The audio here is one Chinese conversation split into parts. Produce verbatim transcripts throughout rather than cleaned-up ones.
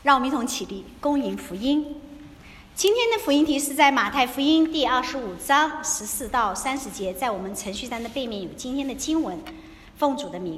让我们一同起立，恭迎福音。今天的福音题是在马太福音第二十五章十四到三十节，在我们程序单的背面有今天的经文。奉主的名，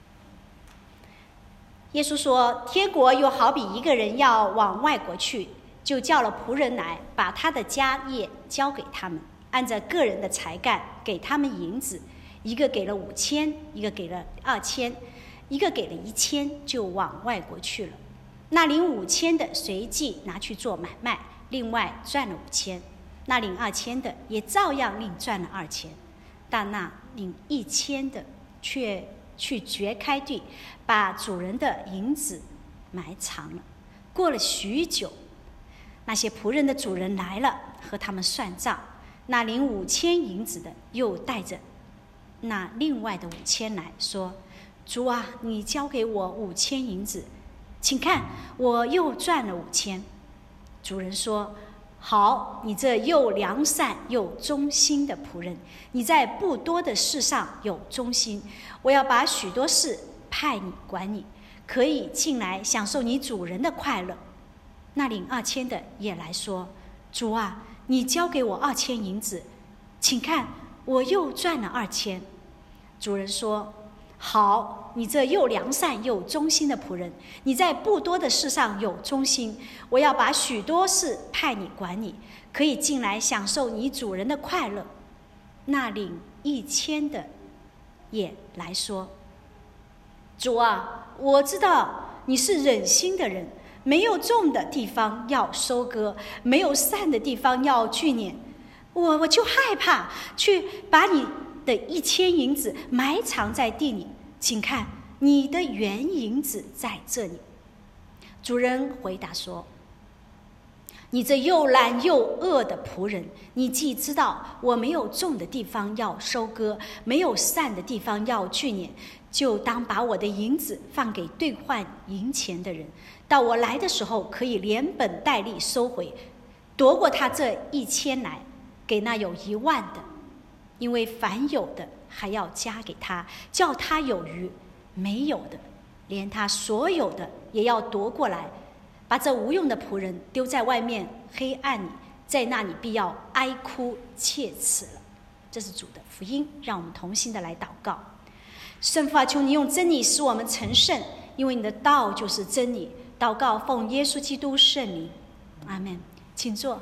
耶稣说：“天国又好比一个人要往外国去，就叫了仆人来，把他的家业交给他们，按照个人的才干给他们银子，一个给了五千，一个给了二千，一个给了一千，就往外国去了。那领五千的随即拿去做买卖，另外赚了五千；那领二千的也照样另赚了二千。但那领一千的却去掘开地，把主人的银子埋藏了。过了许久，那些仆人的主人来了，和他们算账。那领五千银子的又带着那另外的五千来说：主啊，你交给我五千银子，请看，我又赚了五千。主人说：好，你这又良善又忠心的仆人，你在不多的事上有忠心，我要把许多事派你管你，可以进来享受你主人的快乐。那领二千的也来说：主啊，你交给我二千银子，请看，我又赚了二千。主人说：好，你这又良善又忠心的仆人，你在不多的事上有忠心，我要把许多事派你管你，可以进来享受你主人的快乐。那领一千的也来说：主啊，我知道你是忍心的人，没有种的地方要收割，没有散的地方要聚敛，我我就害怕去把你的一千银子埋藏在地里，请看，你的原银子在这里。主人回答说：你这又懒又恶的仆人，你既知道我没有种的地方要收割，没有散的地方要聚敛，就当把我的银子放给兑换银钱的人，到我来的时候可以连本带利收回，夺过他这一千来，给那有一万的。因为凡有的还要加给他，叫他有余；没有的，连他所有的也要夺过来，把这无用的仆人丢在外面黑暗里，在那里必要哀哭切齿了。这是主的福音，让我们同心的来祷告。圣父啊，求你用真理使我们成圣，因为你的道就是真理。祷告奉耶稣基督圣名，阿们。请坐。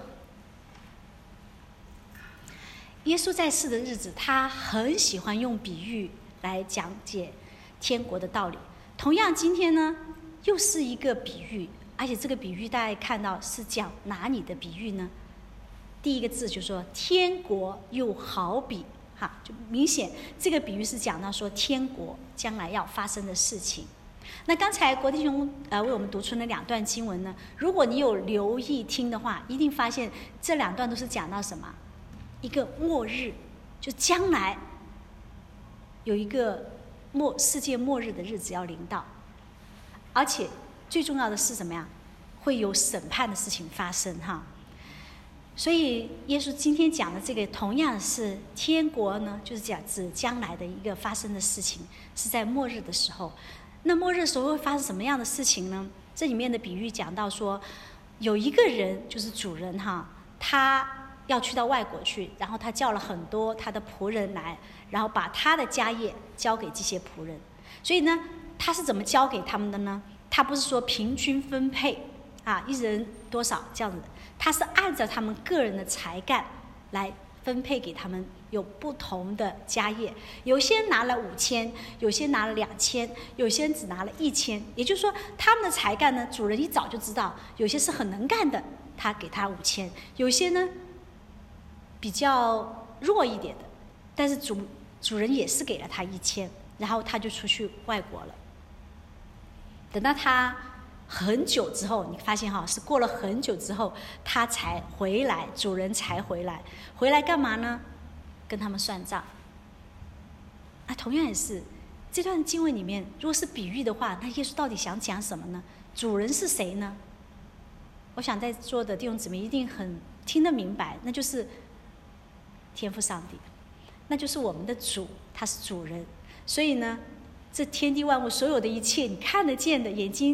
耶稣在世的日子，他很喜欢用比喻来讲解天国的道理。同样今天呢，又是一个比喻，而且这个比喻大家看到是讲哪里的比喻呢？第一个字就说天国又好比，哈，就明显这个比喻是讲到说天国将来要发生的事情。那刚才国弟兄呃为我们读出那两段经文呢，如果你有留意听的话，一定发现这两段都是讲到什么？一个末日，就将来有一个末世界末日的日子要临到，而且最重要的是什么呀？会有审判的事情发生哈。所以耶稣今天讲的这个同样是天国呢，就是讲指将来的一个发生的事情，是在末日的时候。那末日的时候会发生什么样的事情呢？这里面的比喻讲到说，有一个人就是主人哈，他要去到外国去，然后他叫了很多他的仆人来，然后把他的家业交给这些仆人。所以呢，他是怎么交给他们的呢？他不是说平均分配啊，一人多少这样子的，他是按照他们个人的才干来分配给他们，有不同的家业。有些拿了五千，有些拿了两千，有些只拿了一千。也就是说，他们的才干呢，主人一早就知道，有些是很能干的，他给他五千；有些呢比较弱一点的，但是主主人也是给了他一千，然后他就出去外国了。等到他很久之后，你发现哈，是过了很久之后，他才回来，主人才回来。回来干嘛呢？跟他们算账。啊，同样也是这段经文里面，如果是比喻的话，那耶稣到底想讲什么呢？主人是谁呢？我想在座的弟兄姊妹一定很听得明白，那就是天父上帝，那就是我们的主，他是主人。所以呢，这天地万物所有的一切，你看得见的，眼睛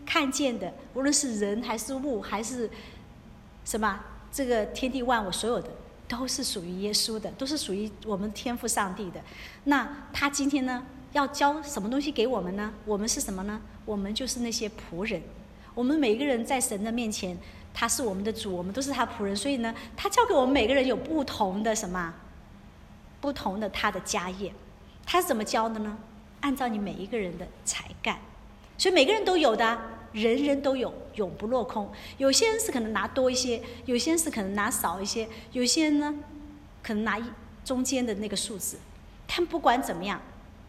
看见的，无论是人还是物还是什么，这个天地万物所有的都是属于耶稣的，都是属于我们天父上帝的。那他今天呢要教什么东西给我们呢？我们是什么呢？我们就是那些仆人。我们每个人在神的面前，他是我们的主，我们都是他仆人。所以呢，他教给我们每个人有不同的什么？不同的他的家业。他是怎么教的呢？按照你每一个人的才干。所以每个人都有的，人人都有，永不落空。有些人是可能拿多一些，有些人是可能拿少一些，有些人呢可能拿一中间的那个数字。但不管怎么样，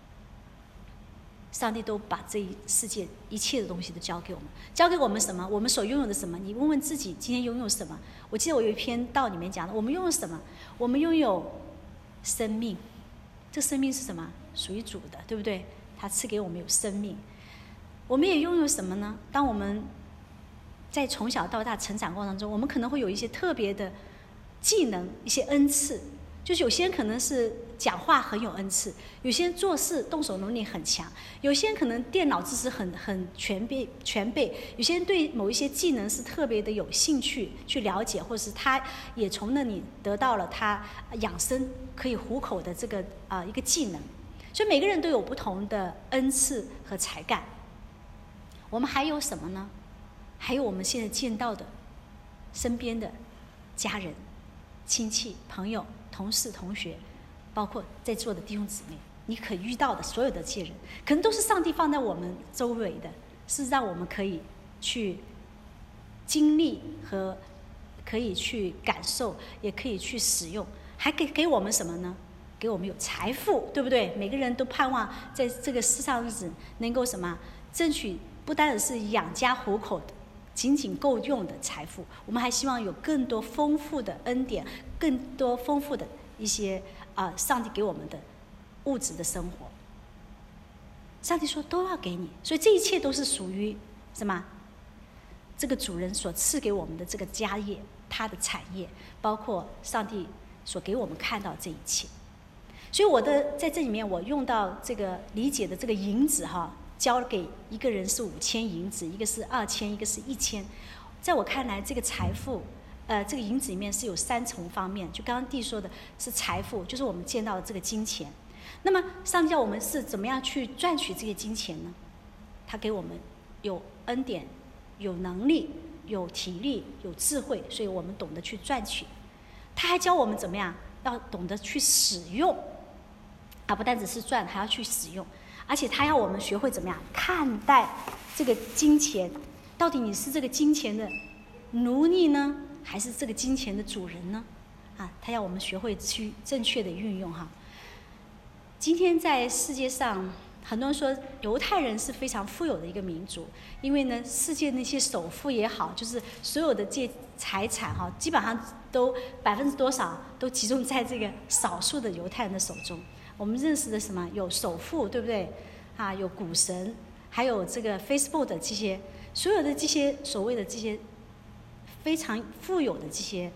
上帝都把这一世界一切的东西都交给我们。交给我们什么？我们所拥有的什么？你问问自己，今天拥有什么？我记得我有一篇道里面讲的，我们拥有什么？我们拥有生命。这生命是什么？属于主的，对不对？他赐给我们有生命。我们也拥有什么呢？当我们在从小到大成长过程中，我们可能会有一些特别的技能，一些恩赐。就是有些人可能是讲话很有恩赐，有些人做事动手能力很强，有些人可能电脑知识很很全备全备，有些人对某一些技能是特别的有兴趣去了解，或者是他也从那里得到了他养生可以糊口的这个啊、呃、一个技能。所以每个人都有不同的恩赐和才干。我们还有什么呢？还有我们现在见到的身边的家人、亲戚、朋友、同事、同学，包括在座的弟兄姊妹，你可遇到的所有的这些人，可能都是上帝放在我们周围的，是让我们可以去经历和可以去感受，也可以去使用。还给给我们什么呢？给我们有财富，对不对？每个人都盼望在这个世上日子能够什么争取，不单只是养家糊口的仅仅够用的财富，我们还希望有更多丰富的恩典，更多丰富的一些啊、呃，上帝给我们的物质的生活。上帝说都要给你，所以这一切都是属于什么？这个主人所赐给我们的这个家业，他的产业，包括上帝所给我们看到这一切。所以我的在这里面，我用到这个理解的这个银子哈。交给一个人是五千银子，一个是二千，一个是一千。在我看来，这个财富，呃，这个银子里面是有三重方面。就刚刚弟说的是财富，就是我们见到的这个金钱。那么上帝叫我们是怎么样去赚取这些金钱呢？他给我们有恩典，有能力，有体力，有智慧，所以我们懂得去赚取。他还教我们怎么样，要懂得去使用，啊，不单只是赚，还要去使用。而且他要我们学会怎么样看待这个金钱，到底你是这个金钱的奴隶呢，还是这个金钱的主人呢？啊，他要我们学会去正确的运用哈。今天在世界上，很多人说犹太人是非常富有的一个民族，因为呢，世界那些首富也好，就是所有的这财产哈，基本上都百分之多少都集中在这个少数的犹太人的手中。我们认识的什么有首富，对不对？啊，有股神，还有这个 Facebook 的这些，所有的这些所谓的这些非常富有的这些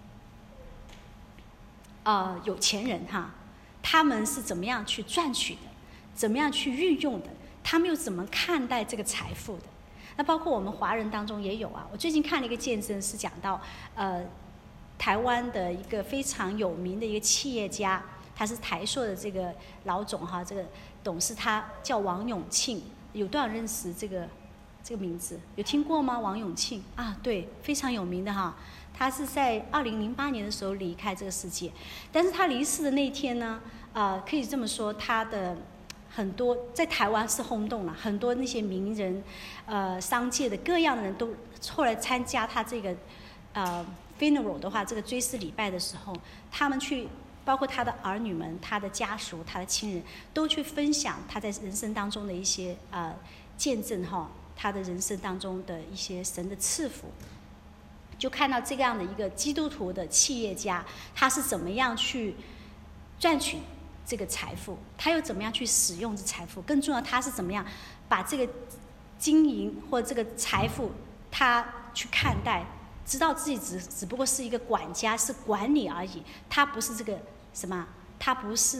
呃有钱人哈，他们是怎么样去赚取的，怎么样去运用的，他们又怎么看待这个财富的？那包括我们华人当中也有啊。我最近看了一个见证，是讲到呃台湾的一个非常有名的一个企业家。他是台塑的这个老总哈，这个董事他叫王永庆，有多少认识这个这个名字？有听过吗？王永庆啊，对，非常有名的哈。他是在二零零八年的时候离开这个世界，但是他离世的那天呢，呃，可以这么说，他的很多在台湾是轰动了，很多那些名人、呃，商界的各样的人都后来参加他这个呃 funeral 的话，这个追思礼拜的时候，他们去。包括他的儿女们、他的家属、他的亲人，都去分享他在人生当中的一些呃见证哈，他的人生当中的一些神的赐福，就看到这样的一个基督徒的企业家，他是怎么样去赚取这个财富，他又怎么样去使用这财富，更重要，他是怎么样把这个经营或这个财富，他去看待，知道自己只只不过是一个管家，是管理而已，他不是这个。什么？他不是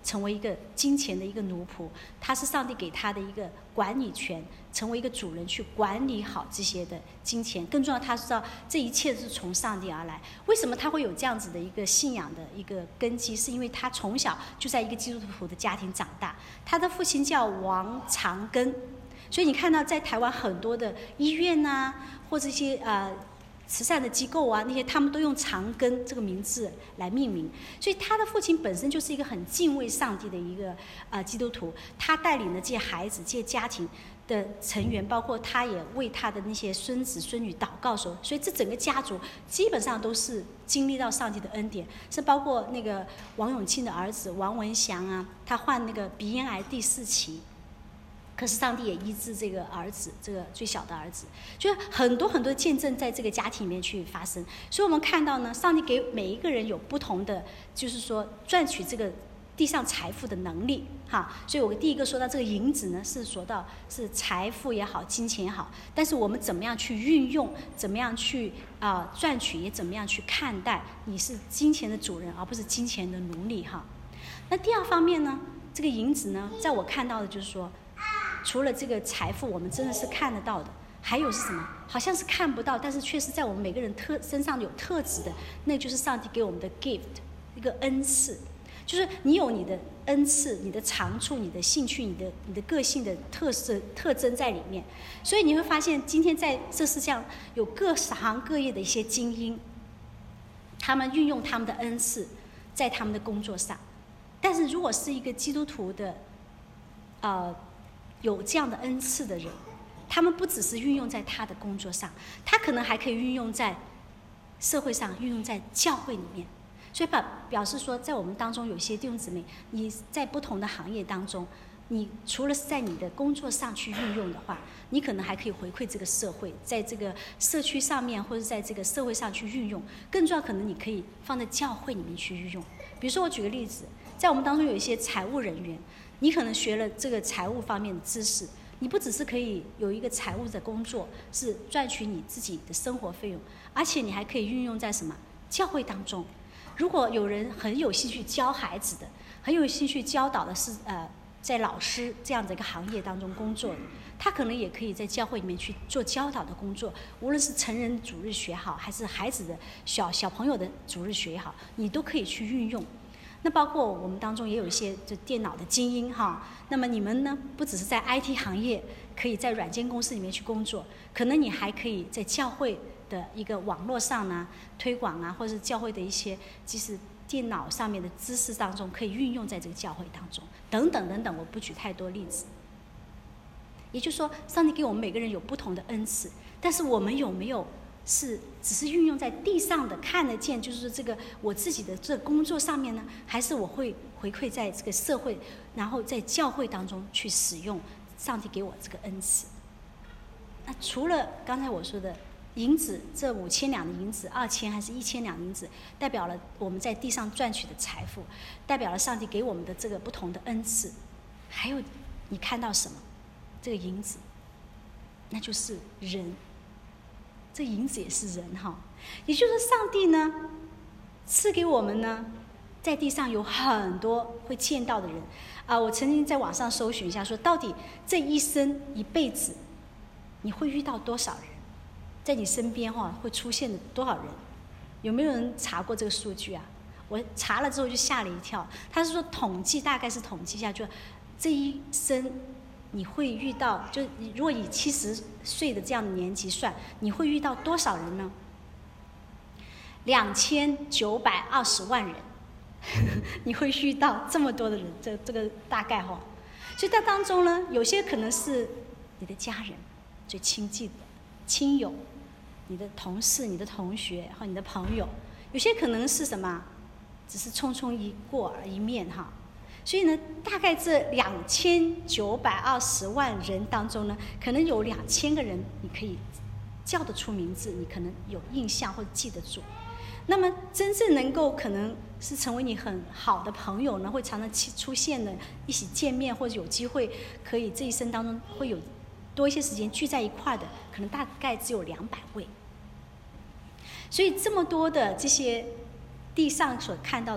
成为一个金钱的一个奴仆，他是上帝给他的一个管理权，成为一个主人去管理好这些的金钱。更重要，他知道这一切是从上帝而来。为什么他会有这样子的一个信仰的一个根基？是因为他从小就在一个基督徒的家庭长大，他的父亲叫王长庚。所以你看到在台湾很多的医院啊，或者一些呃慈善的机构啊，那些他们都用长庚这个名字来命名。所以他的父亲本身就是一个很敬畏上帝的一个呃基督徒，他带领的这些孩子、这些家庭的成员，包括他也为他的那些孙子孙女祷告说，所以这整个家族基本上都是经历到上帝的恩典。是包括那个王永庆的儿子王文祥啊，他患那个鼻咽癌第四期。可是上帝也医治这个儿子，这个最小的儿子，就是很多很多见证在这个家庭里面去发生。所以我们看到呢，上帝给每一个人有不同的，就是说赚取这个地上财富的能力，哈。所以我第一个说到这个银子呢，是说到是财富也好，金钱也好，但是我们怎么样去运用，怎么样去啊、呃、赚取，也怎么样去看待，你是金钱的主人，而不是金钱的奴隶，哈。那第二方面呢，这个银子呢，在我看到的就是说，除了这个财富我们真的是看得到的，还有是什么？好像是看不到，但是却是在我们每个人特身上有特质的，那就是上帝给我们的 gift， 一个恩赐。就是你有你的恩赐、你的长处、你的兴趣、你的你的个性的特色特征在里面。所以你会发现，今天在这世上有各行各业的一些精英，他们运用他们的恩赐在他们的工作上。但是如果是一个基督徒的，呃。有这样的恩赐的人，他们不只是运用在他的工作上，他可能还可以运用在社会上，运用在教会里面。所以表表示说，在我们当中有些弟兄姊妹，你在不同的行业当中，你除了是在你的工作上去运用的话，你可能还可以回馈这个社会，在这个社区上面或者在这个社会上去运用。更重要，可能你可以放在教会里面去运用。比如说我举个例子，在我们当中有一些财务人员，你可能学了这个财务方面的知识，你不只是可以有一个财务的工作，是赚取你自己的生活费用，而且你还可以运用在什么教会当中。如果有人很有兴趣教孩子的，很有兴趣教导的是呃在老师这样的一个行业当中工作的，他可能也可以在教会里面去做教导的工作，无论是成人主日学好，还是孩子的小小朋友的主日学也好，你都可以去运用。那包括我们当中也有一些就电脑的精英哈，那么你们呢，不只是在 I T 行业，可以在软件公司里面去工作，可能你还可以在教会的一个网络上呢推广啊，或者是教会的一些即使电脑上面的知识当中可以运用在这个教会当中，等等等等，我不举太多例子。也就是说，上帝给我们每个人有不同的恩赐，但是我们有没有是只是运用在地上的看得见，就是这个我自己的这个工作上面呢，还是我会回馈在这个社会，然后在教会当中去使用上帝给我这个恩赐。那除了刚才我说的银子，这五千两的银子，二千还是一千两银子，代表了我们在地上赚取的财富，代表了上帝给我们的这个不同的恩赐。还有你看到什么？这个银子，那就是人。这银子也是人哈，也就是上帝呢赐给我们呢，在地上有很多会见到的人啊。我曾经在网上搜寻一下，说到底这一生一辈子，你会遇到多少人，在你身边哈会出现多少人？有没有人查过这个数据啊？我查了之后就吓了一跳。他是说统计，大概是统计一下，就这一生。你会遇到，就你如果以七十岁的这样的年纪算，你会遇到多少人呢？两千九百二十万人，你会遇到这么多的人，这这个大概哈。所以在当中呢，有些可能是你的家人最亲近的亲友，你的同事、你的同学和你的朋友，有些可能是什么，只是匆匆一过而一面哈。所以呢，大概这两千九百二十万人当中呢，可能有两千个人你可以叫得出名字，你可能有印象或者记得住。那么真正能够可能是成为你很好的朋友呢，会常常出现的，一起见面或者有机会可以这一生当中会有多一些时间聚在一块的，可能大概只有两百位。所以这么多的这些地上所看到的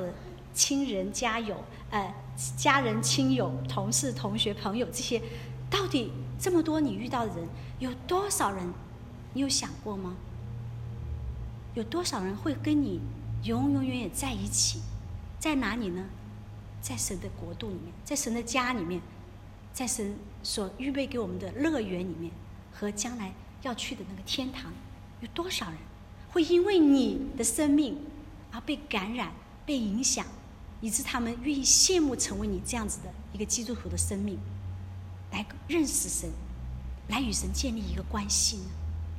亲人、家友、呃家人、亲友、同事、同学、朋友这些，到底这么多你遇到的人，有多少人，你有想过吗？有多少人会跟你永永远远在一起？在哪里呢？在神的国度里面，在神的家里面，在神所预备给我们的乐园里面，和将来要去的那个天堂，有多少人会因为你的生命而被感染、被影响，以致他们愿意羡慕成为你这样子的一个基督徒的生命，来认识神，来与神建立一个关系呢？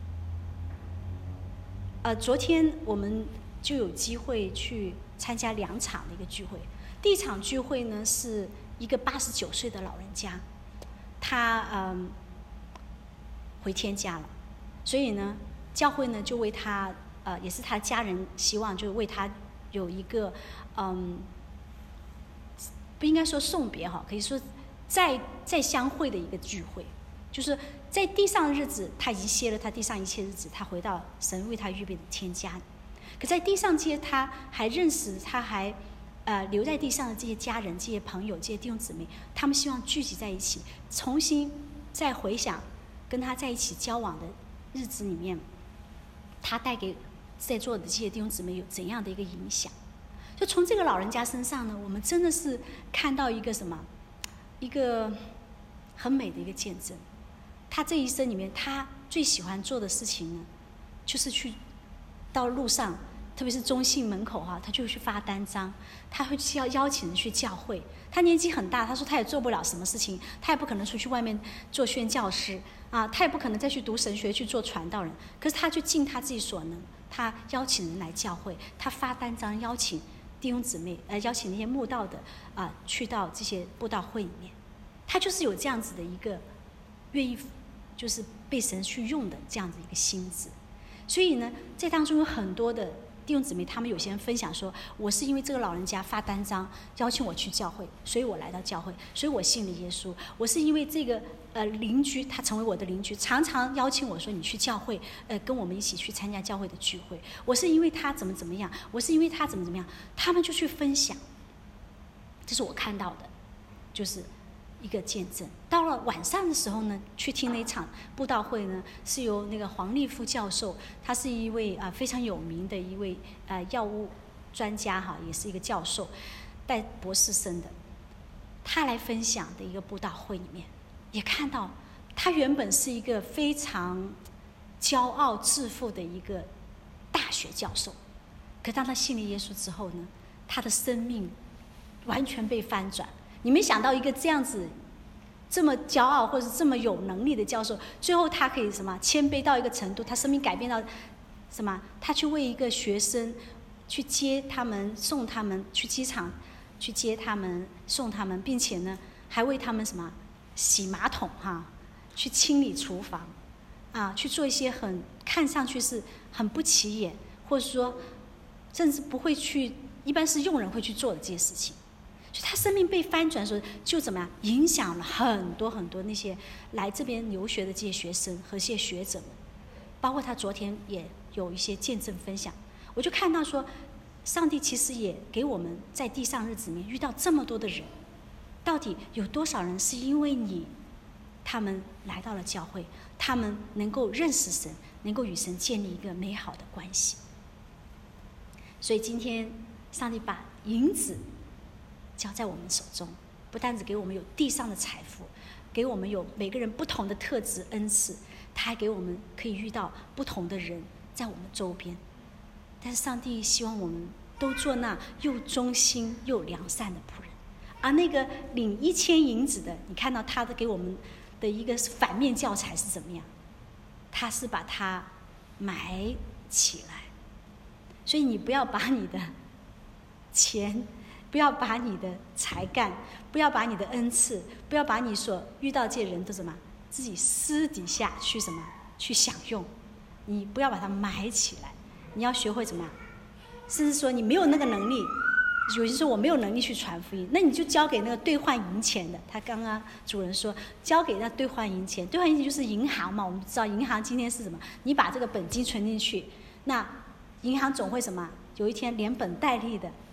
呃，昨天我们就有机会去参加两场的一个聚会。第一场聚会呢，是一个八十九岁的老人家，他嗯回天家了，所以呢，教会呢就为他呃，也是他家人希望就为他有一个嗯，不应该说送别哈，可以说再再相会的一个聚会，就是在地上的日子他已经歇了他地上一切日子，他回到神为他预备的天家。可在地上这些他还认识，他还呃留在地上的这些家人、这些朋友、这些弟兄姊妹，他们希望聚集在一起，重新再回想跟他在一起交往的日子里面，他带给在座的这些弟兄姊妹有怎样的一个影响。就从这个老人家身上呢，我们真的是看到一个什么，一个很美的一个见证。他这一生里面，他最喜欢做的事情呢，就是去到路上，特别是中信门口哈、啊，他就去发单张，他会去要邀请人去教会。他年纪很大，他说他也做不了什么事情，他也不可能出去外面做宣教师啊，他也不可能再去读神学去做传道人。可是他就尽他自己所能，他邀请人来教会，他发单张邀请弟兄姊妹，呃，邀请那些慕道的啊、呃，去到这些布道会里面。他就是有这样子的一个愿意，就是被神去用的这样子一个心智。所以呢，在当中有很多的弟兄姊妹，他们有些人分享说，我是因为这个老人家发单张邀请我去教会，所以我来到教会，所以我信了耶稣。我是因为这个呃邻居，他成为我的邻居，常常邀请我说你去教会，呃跟我们一起去参加教会的聚会。我是因为他怎么怎么样，我是因为他怎么怎么样，他们就去分享。这是我看到的，就是一个见证。到了晚上的时候呢，去听那场布道会呢，是由那个黄立夫教授，他是一位啊、呃、非常有名的一位呃药物专家哈，也是一个教授，带博士生的，他来分享的一个布道会里面，也看到他原本是一个非常骄傲自负的一个大学教授，可当他信了耶稣之后呢，他的生命完全被翻转。你没想到一个这样子这么骄傲或者这么有能力的教授，最后他可以什么谦卑到一个程度，他生命改变到什么？他去为一个学生去接他们、送他们去机场，去接他们、送他们，并且呢还为他们什么洗马桶哈，去清理厨房啊，去做一些很看上去是很不起眼，或者说甚至不会去，一般是佣人会去做的这些事情。所以他生命被翻转的时候，就怎么样影响了很多很多那些来这边留学的这些学生和这些学者们，包括他昨天也有一些见证分享。我就看到说，上帝其实也给我们在地上日子里面遇到这么多的人，到底有多少人是因为你，他们来到了教会，他们能够认识神，能够与神建立一个美好的关系。所以今天上帝把银子交在我们手中，不单只给我们有地上的财富，给我们有每个人不同的特质恩赐，他还给我们可以遇到不同的人在我们周边。但是上帝希望我们都做那又忠心又良善的仆人。而那个领一千银子的，你看到他的给我们的一个反面教材是怎么样？他是把它埋起来。所以你不要把你的钱，不要把你的才干，不要把你的恩赐，不要把你所遇到这些人都什么自己私底下去什么去享用，你不要把它埋起来，你要学会怎么样，甚至说你没有那个能力，有些时候我没有能力去传福音，那你就交给那个兑换银钱的。他刚刚主人说交给那兑换银钱，兑换银钱就是银行嘛，我们知道银行今天是什么，你把这个本金存进去，那银行总会什么有一天连本带利的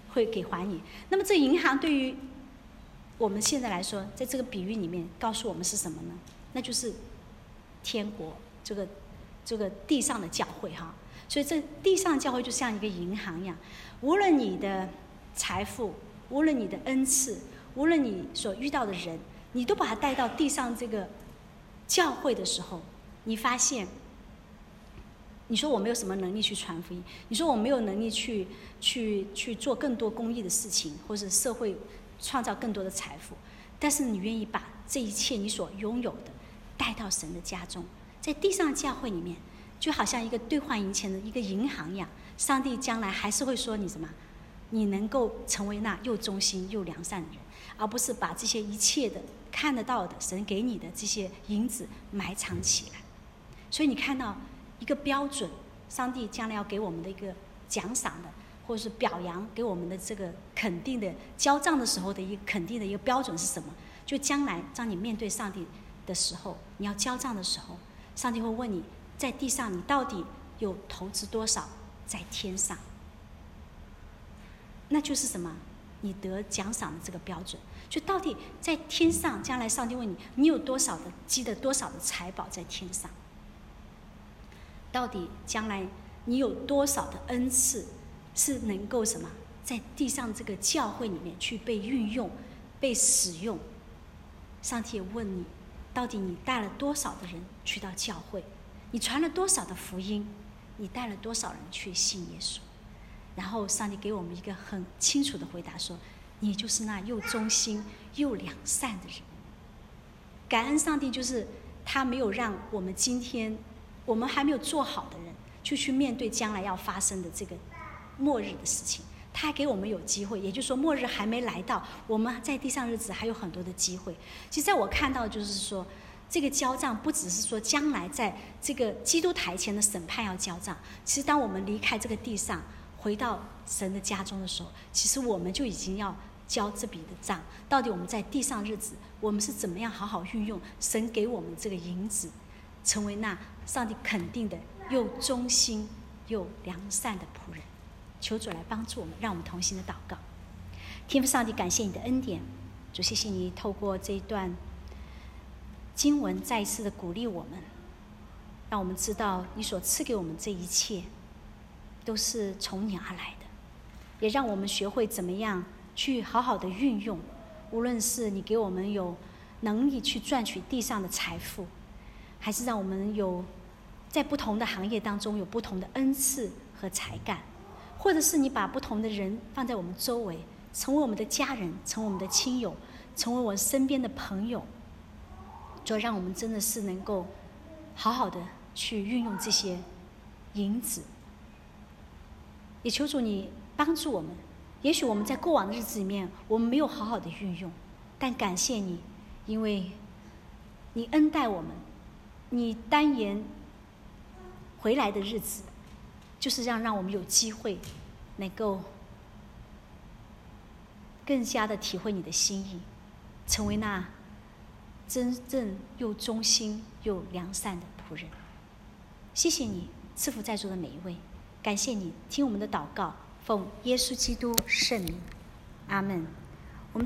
会给还你。那么这银行对于我们现在来说，在这个比喻里面告诉我们是什么呢？那就是天国，这个这个地上的教会哈。所以这地上的教会就像一个银行一样，无论你的财富，无论你的恩赐，无论你所遇到的人，你都把它带到地上这个教会的时候，你发现，你说我没有什么能力去传福音，你说我没有能力去去去做更多公益的事情，或者社会创造更多的财富，但是你愿意把这一切你所拥有的带到神的家中，在地上教会里面，就好像一个兑换银钱的一个银行一样，上帝将来还是会说你什么？你能够成为那又忠心又良善的人，而不是把这些一切的看得到的神给你的这些银子埋藏起来。所以你看到一个标准，上帝将来要给我们的一个奖赏的，或者是表扬给我们的这个肯定的交账的时候的一个肯定的一个标准是什么？就将来当你面对上帝的时候，你要交账的时候，上帝会问你，在地上你到底有投资多少在天上？那就是什么？你得奖赏的这个标准。就到底在天上，将来上帝问你，你有多少的积的多少的财宝在天上？到底将来你有多少的恩赐是能够什么在地上这个教会里面去被运用、被使用？上帝也问你，到底你带了多少的人去到教会？你传了多少的福音？你带了多少人去信耶稣？然后上帝给我们一个很清楚的回答说，你就是那又忠心又良善的人。感恩上帝，就是他没有让我们今天我们还没有做好的人就去面对将来要发生的这个末日的事情，他还给我们有机会，也就是说末日还没来到，我们在地上日子还有很多的机会。其实在我看到就是说，这个交账不只是说将来在这个基督台前的审判要交账，其实当我们离开这个地上回到神的家中的时候，其实我们就已经要交这笔的账。到底我们在地上日子，我们是怎么样好好运用神给我们这个银子，成为那上帝肯定的又忠心又良善的仆人。求主来帮助我们，让我们同心的祷告。天父上帝，感谢你的恩典，主谢谢你透过这一段经文再一次的鼓励我们，让我们知道你所赐给我们这一切都是从你而来的，也让我们学会怎么样去好好的运用，无论是你给我们有能力去赚取地上的财富，还是让我们有在不同的行业当中有不同的恩赐和才干，或者是你把不同的人放在我们周围，成为我们的家人，成为我们的亲友，成为我身边的朋友，就让我们真的是能够好好的去运用这些银子。也求主你帮助我们，也许我们在过往的日子里面我们没有好好的运用，但感谢你，因为你恩待我们，你单言回来的日子就是让让我们有机会能够更加的体会你的心意，成为那真正又忠心又良善的仆人。谢谢你赐福在座的每一位，感谢你听我们的祷告，奉耶稣基督圣名，阿们。